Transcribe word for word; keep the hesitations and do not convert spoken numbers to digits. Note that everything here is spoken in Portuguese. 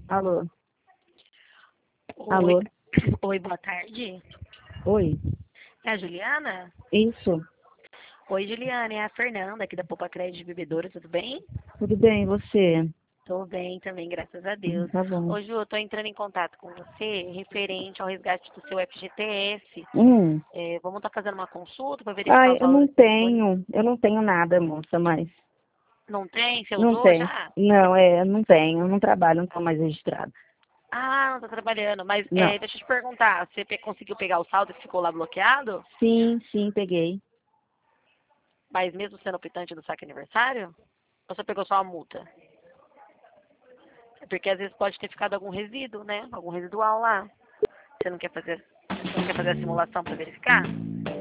Alô? Oi, Alô? oi, boa tarde. Oi? É a Juliana? Isso? Oi, Juliana, é a Fernanda aqui da Poupa Crédito de Bebedouro, tudo bem? Tudo bem, e você? Tô bem também, graças a Hum, Deus. Tá bom. Ô, Ju, eu tô entrando em contato com você referente ao resgate do seu F G T S. Hum. É, vamos estar fazendo uma consulta para verificar Ai, os eu não valores disponíveis. tenho, eu não tenho nada, moça, mas Não tem? Você não usou tem. já? Não, é, não tenho, eu não trabalho, não tô mais registrado. Ah, não tá trabalhando. Mas Não. é, deixa eu te perguntar, você pe- conseguiu pegar o saldo que ficou lá bloqueado? Sim, sim, peguei. Mas mesmo sendo optante do saque aniversário? Ou você pegou só a multa? É porque às vezes pode ter ficado algum resíduo, né? Algum residual lá. Você não quer fazer, você não quer fazer a simulação para verificar?